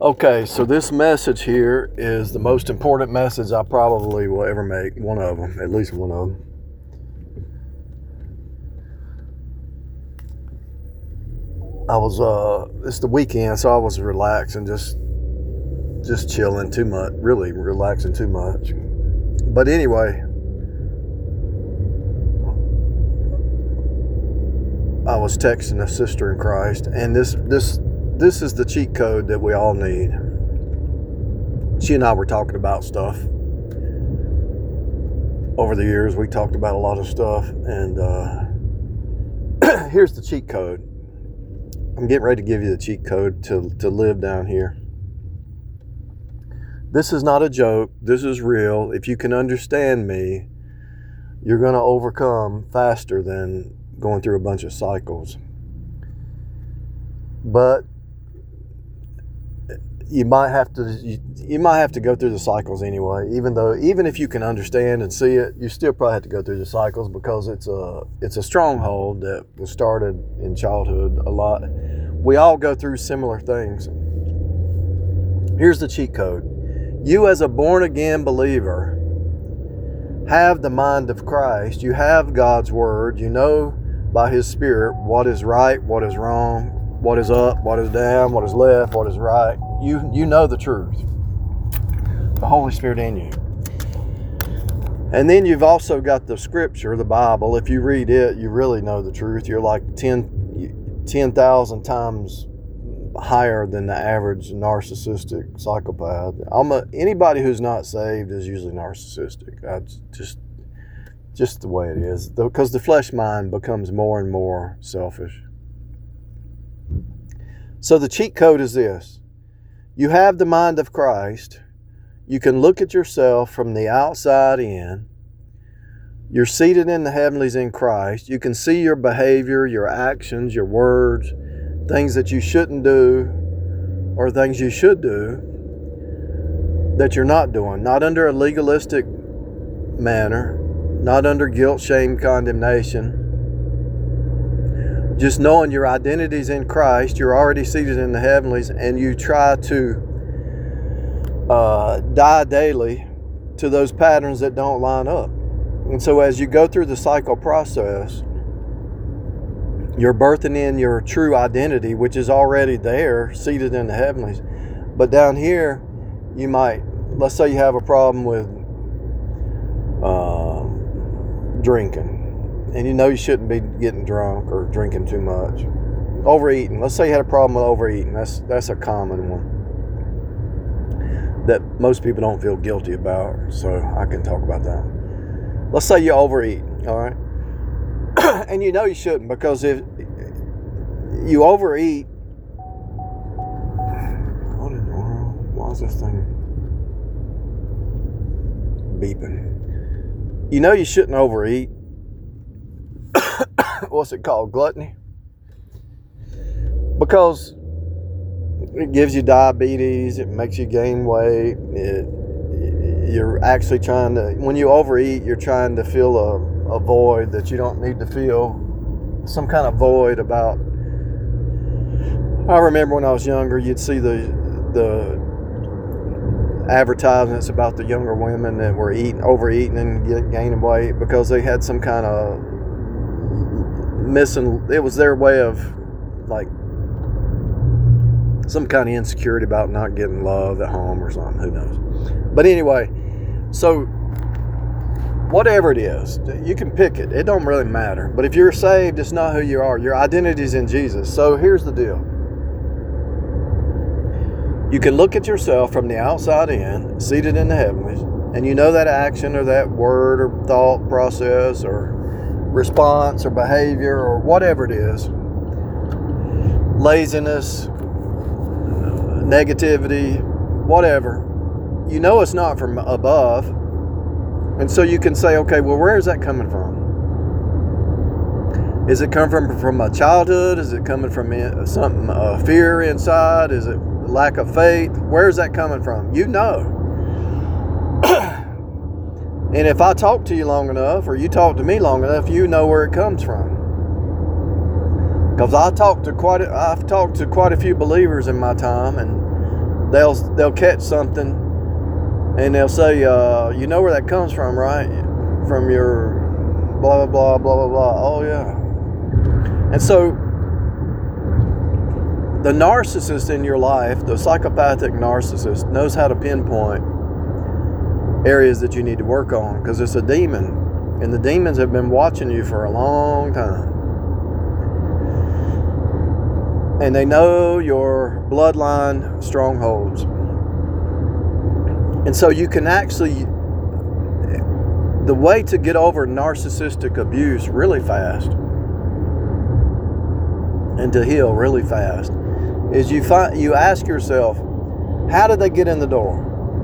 Okay, so this message here is the most important message I probably will ever make. One of them, at least one of them. It's the weekend, so I was relaxing, just chilling too much, really relaxing too much. But anyway, I was texting a sister in Christ, and this is the cheat code that we all need. She and I were talking about stuff. Over the years, we talked about a lot of stuff, and here's the cheat code. I'm getting ready to give you the cheat code to live down here. This is not a joke. This is real. If you can understand me, you're going to overcome faster than going through a bunch of cycles. But you might have to go through the cycles anyway. Even if you can understand and see it, you still probably have to go through the cycles because it's a stronghold that was started in childhood a lot. We all go through similar things. Here's the cheat code. You as a born again believer have the mind of Christ. You have God's word. You know by His Spirit what is right, what is wrong, what is up, what is down, what is left, what is right. You know the truth. The Holy Spirit in you. And then you've also got the scripture, the Bible. If you read it, you really know the truth. You're like 10,000 times higher than the average narcissistic psychopath. Anybody who's not saved is usually narcissistic. That's just the way it is. Because the flesh mind becomes more and more selfish. So the cheat code is this. You have the mind of Christ. You can look at yourself from the outside in. You're seated in the heavenlies in Christ. You can see your behavior, your actions, your words, things that you shouldn't do or things you should do that you're not doing. Not under a legalistic manner, not under guilt, shame, condemnation. Just knowing your identity's in Christ, you're already seated in the heavenlies, and you try to die daily to those patterns that don't line up. And so as you go through the cycle process, you're birthing in your true identity, which is already there, seated in the heavenlies. But down here, you might, let's say you have a problem with drinking. And you know you shouldn't be getting drunk or drinking too much. Overeating. Let's say you had a problem with overeating. That's a common one that most people don't feel guilty about. So I can talk about that. Let's say you overeat, all right? And you know you shouldn't, because if you overeat, what in the world? Why is this thing beeping? You know you shouldn't overeat. What's it called? Gluttony. Because it gives you diabetes, it makes you gain weight, you're actually trying to, when you overeat, you're trying to fill a void that you don't need to feel, some kind of void about. I remember when I was younger, you'd see the advertisements about the younger women that were overeating and gaining weight because they had some kind of it was their way of like some kind of insecurity about not getting love at home or something, who knows. But anyway, so whatever it is, you can pick it. It don't really matter. But if you're saved, it's not who you are. Your identity's in Jesus. So here's the deal. You can look at yourself from the outside in, seated in the heavenlies, and you know that action or that word or thought process or response or behavior or whatever it is, laziness, negativity, whatever, you know it's not from above. And so you can say, okay, well, where is that coming from? Is it coming from a childhood? Is it coming from something, fear inside? Is it lack of faith? Where is that coming from? You know. And if I talk to you long enough, or you talk to me long enough, you know where it comes from. Because I've talked to quite a few believers in my time, and they'll catch something, and they'll say, you know where that comes from, right? From your blah blah blah blah blah. Oh yeah. And so the narcissist in your life, the psychopathic narcissist, knows how to pinpoint areas that you need to work on, because it's a demon, and the demons have been watching you for a long time. And they know your bloodline strongholds. And so you can actually, the way to get over narcissistic abuse really fast and to heal really fast is you ask yourself, how did they get in the door?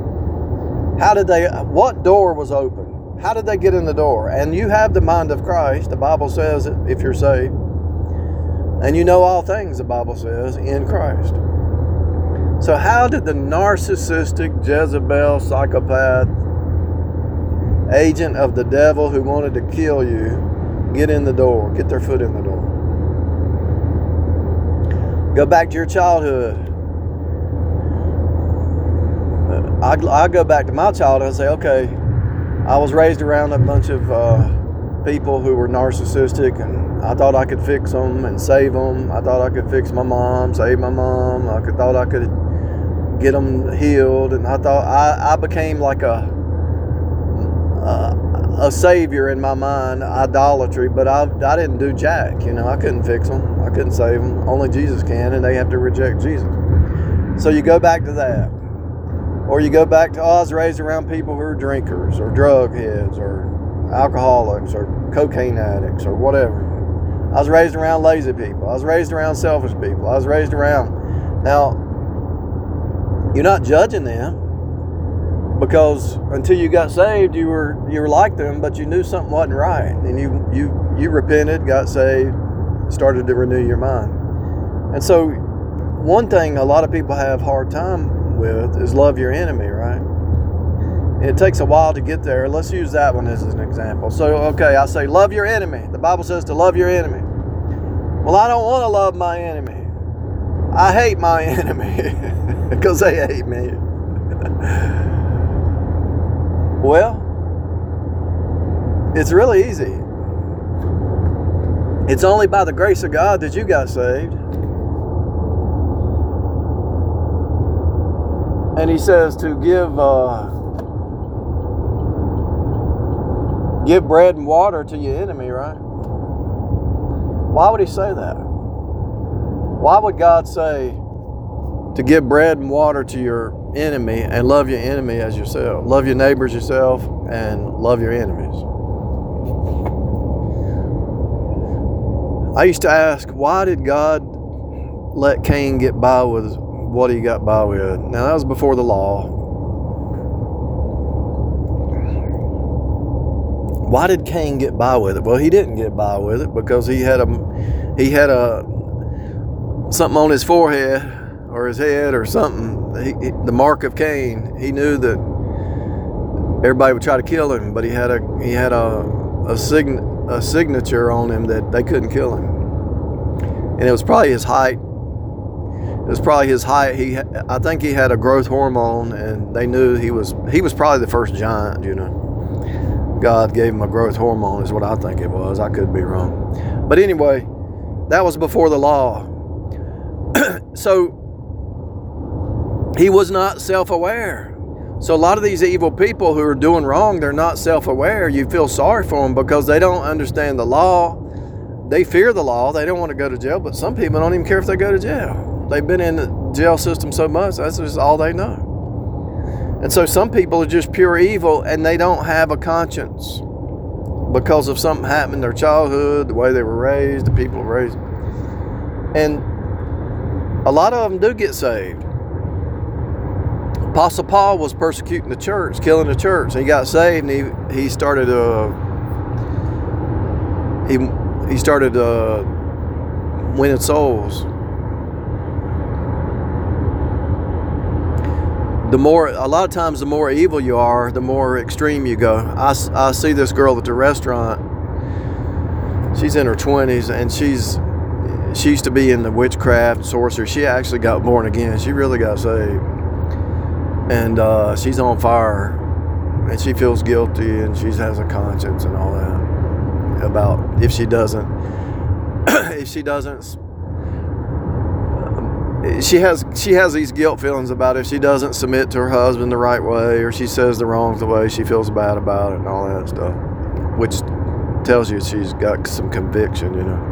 What door was open? How did they get in the door? And you have the mind of Christ. The Bible says it, if you're saved. And you know all things, the Bible says, in Christ. So how did the narcissistic Jezebel, psychopath, agent of the devil who wanted to kill you get in the door, get their foot in the door? Go back to your childhood. I go back to my childhood and say, okay, I was raised around a bunch of people who were narcissistic, and I thought I could fix them and save them. I thought I could fix my mom, save my mom. Thought I could get them healed, and I thought I became like a savior in my mind, idolatry. But I didn't do jack. I couldn't fix them. I couldn't save them. Only Jesus can, and they have to reject Jesus. So you go back to that. Or you go back to, I was raised around people who are drinkers or drug heads or alcoholics or cocaine addicts or whatever. I was raised around lazy people. I was raised around selfish people. I was raised around. Now, you're not judging them, because until you got saved, you were like them, but you knew something wasn't right, and you repented, got saved, started to renew your mind. And so, one thing a lot of people have a hard time with is love your enemy, right? And it takes a while to get there. Let's use that one as an example. So, okay, I say love your enemy. The Bible says to love your enemy. Well, I don't want to love my enemy. I hate my enemy because they hate me. Well, it's really easy. It's only by the grace of God that you got saved. And he says to give bread and water to your enemy, right? Why would he say that? Why would God say to give bread and water to your enemy and love your enemy as yourself? Love your neighbors yourself and love your enemies. I used to ask, why did God let Cain get by with what he got by with? Now, that was before the law. Why did Cain get by with it? Well, he didn't get by with it because he had something on his forehead or his head or something. The mark of Cain. He knew that everybody would try to kill him, but he had a signature on him that they couldn't kill him. And it was probably his height. I think he had a growth hormone, and they knew he was probably the first giant, God gave him a growth hormone is what I think it was. I could be wrong. But anyway, that was before the law. So he was not self-aware. So a lot of these evil people who are doing wrong, they're not self-aware. You feel sorry for them because they don't understand the law. They fear the law. They don't want to go to jail. But some people don't even care if they go to jail. They've been in the jail system so much, that's just all they know. And so some people are just pure evil, and they don't have a conscience because of something happened in their childhood, the way they were raised, the people were raised. And a lot of them do get saved. Apostle Paul was persecuting the church, killing the church. He got saved, and he started winning souls. A lot of times, the more evil you are, the more extreme you go. I see this girl at the restaurant. She's in her 20s, and she used to be in the witchcraft, sorcery. She actually got born again. She really got saved. And she's on fire, and she feels guilty, and she has a conscience and all that about if she doesn't she has these guilt feelings about if she doesn't submit to her husband the right way, or she says the wrong way, she feels bad about it and all that stuff, which tells you she's got some conviction, you know.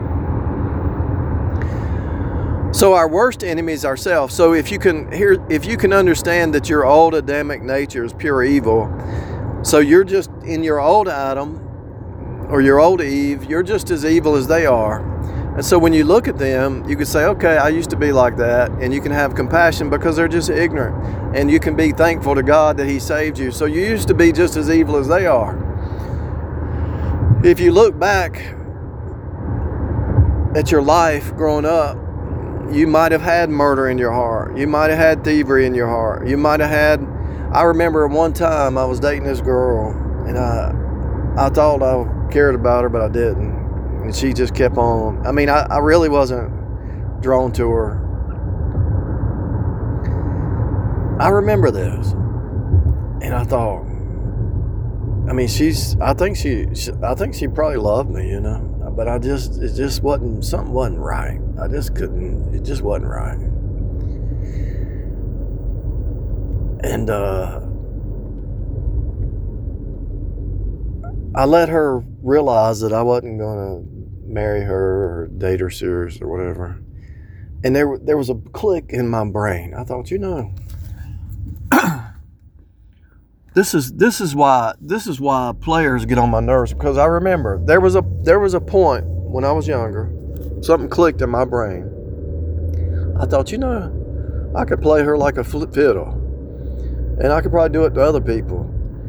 So our worst enemy is ourselves. So if you can understand that your old Adamic nature is pure evil, so you're just in your old Adam or your old Eve, you're just as evil as they are. And so when you look at them, you can say, okay, I used to be like that, and you can have compassion because they're just ignorant, and you can be thankful to God that He saved you. So you used to be just as evil as they are. If you look back at your life growing up, you might have had murder in your heart. You might have had thievery in your heart. You might have had... I remember one time I was dating this girl, and I thought I cared about her, but I didn't. And she just kept on. I mean, I really wasn't drawn to her. I remember this, and I thought, I mean, I think she probably loved me, you know. But it just wasn't, something wasn't right. I just couldn't, it just wasn't right. And I let her realize that I wasn't going to marry her or date her serious or whatever. And there was a click in my brain. I thought, you know, this is why players get on my nerves, because I remember there was a point when I was younger, something clicked in my brain. I thought, you know, I could play her like a fiddle, and I could probably do it to other people.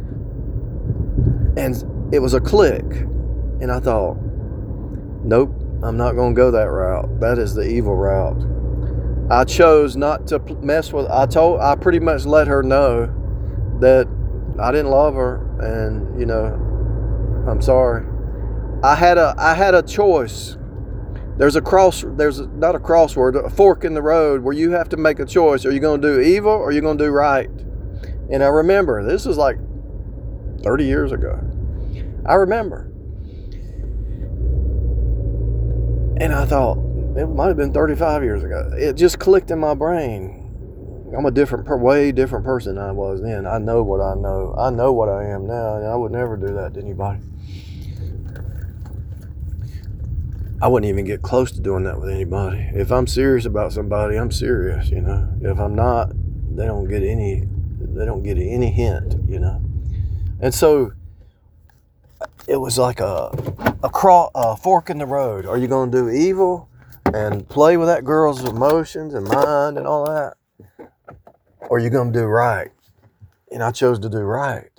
And it was a click, and I thought, nope, I'm not going to go that route. That is the evil route. I chose not to mess with. I pretty much let her know that I didn't love her, and, you know, I'm sorry. I had a choice. There's not a crossword, a fork in the road where you have to make a choice. Are you going to do evil or are you going to do right? And I remember, this was like 30 years ago. I remember. And I thought, it might have been 35 years ago. It just clicked in my brain. I'm a way different person than I was then. I know what I know. I know what I am now, and I would never do that to anybody. I wouldn't even get close to doing that with anybody. If I'm serious about somebody, I'm serious, you know. If I'm not, they don't get any hint, you know. And so it was like a fork in the road. Are you going to do evil and play with that girl's emotions and mind and all that? Or are you going to do right? And I chose to do right.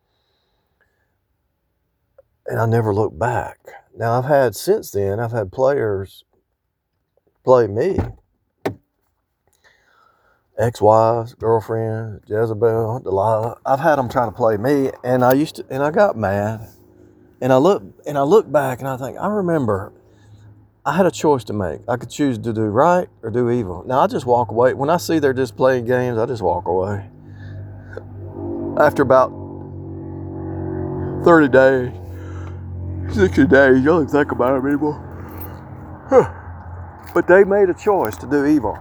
And I never looked back. Now, since then, I've had players play me. Ex-wives, girlfriends, Jezebel, Delilah. I've had them try to play me, and I got mad. And I look back and I think, I remember I had a choice to make. I could choose to do right or do evil. Now, I just walk away. When I see they're just playing games, I just walk away. After about 30 days, 60 days, you don't think about it anymore. But they made a choice to do evil.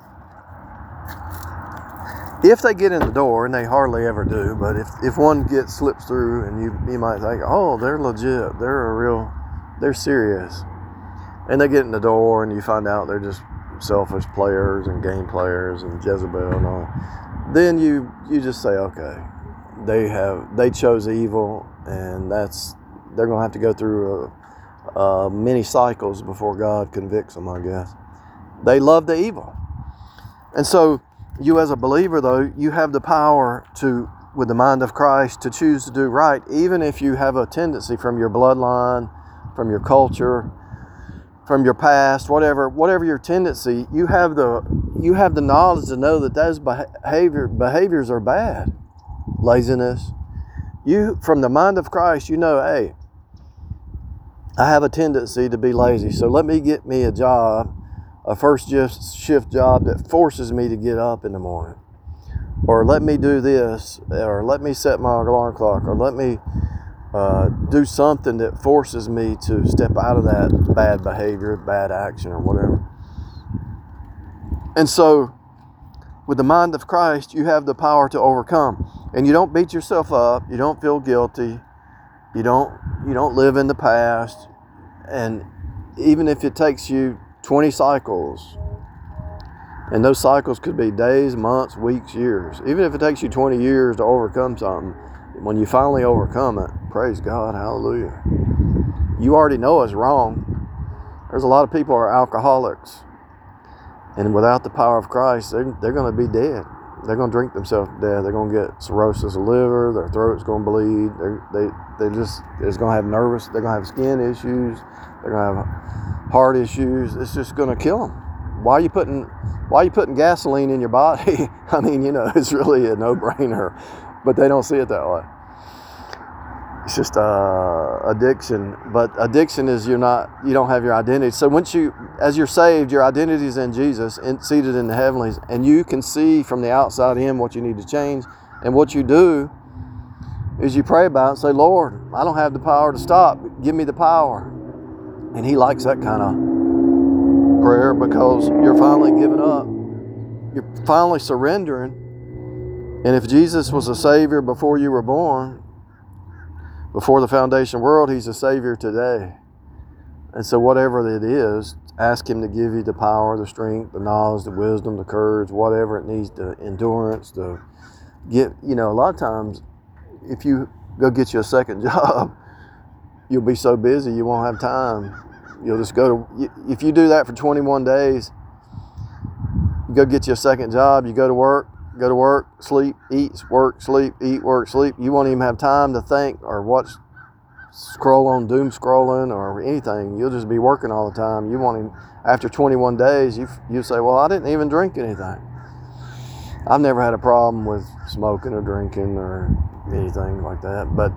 If they get in the door, and they hardly ever do, but if one slips through, and you might think, oh, they're legit, they're serious. And they get in the door, and you find out they're just selfish players and game players and Jezebel and all. Then you just say, okay, they chose evil, and they're going to have to go through many cycles before God convicts them, I guess. They love the evil. And so you as a believer, though, you have the power to, with the mind of Christ, to choose to do right, even if you have a tendency from your bloodline, from your culture, from your past, whatever your tendency, you have the knowledge to know that those behaviors are bad. Laziness. You, from the mind of Christ, you know, hey, I have a tendency to be lazy, so let me get me a job, a first shift job that forces me to get up in the morning. or let me do this, or let me set my alarm clock, or let me do something that forces me to step out of that bad behavior, bad action, or whatever. And so, with the mind of Christ, you have the power to overcome. And you don't beat yourself up. You don't feel guilty. You don't live in the past. And even if it takes you 20 cycles, and those cycles could be days, months, weeks, years. Even if it takes you 20 years to overcome something, when you finally overcome it, praise God, hallelujah. You already know it's wrong. There's a lot of people who are alcoholics. And without the power of Christ, they're going to be dead. They're going to drink themselves to death. They're going to get cirrhosis of liver. Their throat's going to bleed. They're going to have nervous. They're going to have skin issues. They're going to have heart issues. It's just going to kill them. Why are you putting gasoline in your body? I mean, it's really a no-brainer, but they don't see it that way. It's just addiction. But addiction is you don't have your identity. So as you're saved, your identity is in Jesus, seated in the heavenlies, and you can see from the outside in what you need to change. And what you do is you pray about it and say, Lord, I don't have the power to stop. Give me the power. And He likes that kind of prayer, because you're finally giving up. You're finally surrendering. And if Jesus was a Savior before you were born, before the foundation of the world, He's a Savior today. And so whatever it is, ask Him to give you the power, the strength, the knowledge, the wisdom, the courage, whatever it needs, the endurance, to get, a lot of times, if you go get you a second job, you'll be so busy you won't have time. You'll just if you do that for 21 days, you go get you a second job, you go to work, sleep, eat, work, sleep, eat, work, sleep. You won't even have time to think or scroll on doom scrolling or anything. You'll just be working all the time. You won't even, after 21 days, you say, well, I didn't even drink anything. I've never had a problem with smoking or drinking or anything like that, but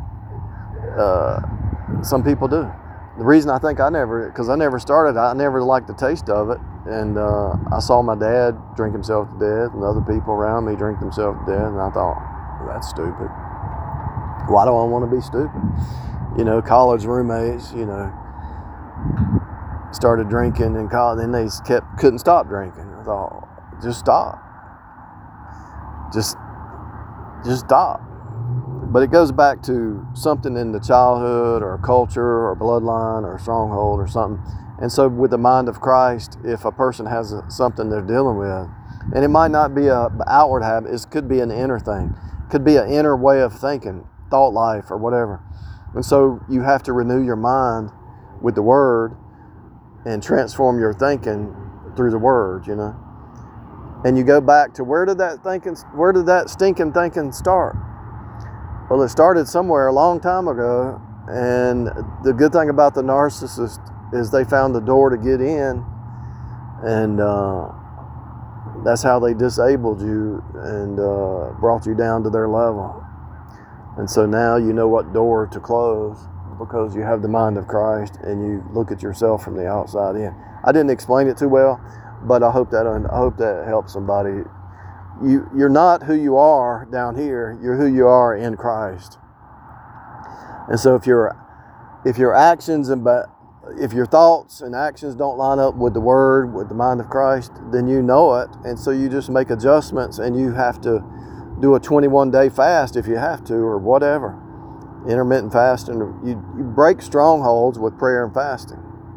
some people do. The reason I think because I never started, I never liked the taste of it. And I saw my dad drink himself to death, and other people around me drink themselves to death, and I thought, well, that's stupid. Why do I want to be stupid? College roommates, started drinking in college, and they couldn't stop drinking. I thought, just stop. Just stop. But it goes back to something in the childhood or culture or bloodline or stronghold or something. And so with the mind of Christ, if a person has something they're dealing with, and it might not be an outward habit, it could be an inner thing. It could be an inner way of thinking, thought life or whatever. And so you have to renew your mind with the Word and transform your thinking through the Word, And you go back to where did that stinking thinking start? Well, it started somewhere a long time ago, and the good thing about the narcissist is they found the door to get in, and that's how they disabled you and brought you down to their level. And so now you know what door to close, because you have the mind of Christ and you look at yourself from the outside in. I didn't explain it too well, but I hope that helps somebody. You're not who you are down here. You're who you are in Christ. And so if your actions if your thoughts and actions don't line up with the Word, with the mind of Christ, then you know it. And so you just make adjustments, and you have to do a 21-day fast if you have to, or whatever. Intermittent fasting. You break strongholds with prayer and fasting.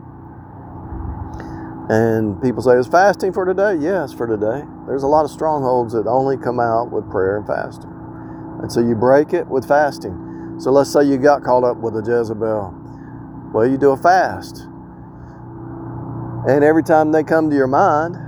And people say, is fasting for today? Yes, for today. There's a lot of strongholds that only come out with prayer and fasting. And so you break it with fasting. So let's say you got caught up with a Jezebel. Well, you do a fast. And every time they come to your mind,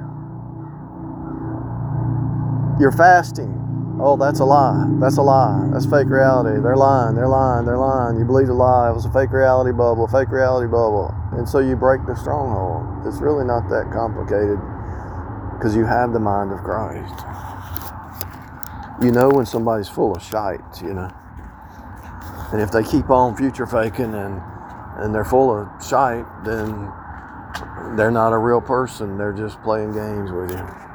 you're fasting. Oh, that's a lie. That's a lie. That's fake reality. They're lying. They're lying. They're lying. You believe the lie. It was a fake reality bubble. Fake reality bubble. And so you break the stronghold. It's really not that complicated, because you have the mind of Christ. You know when somebody's full of shite, And if they keep on future faking and they're full of shite, then they're not a real person. They're just playing games with you.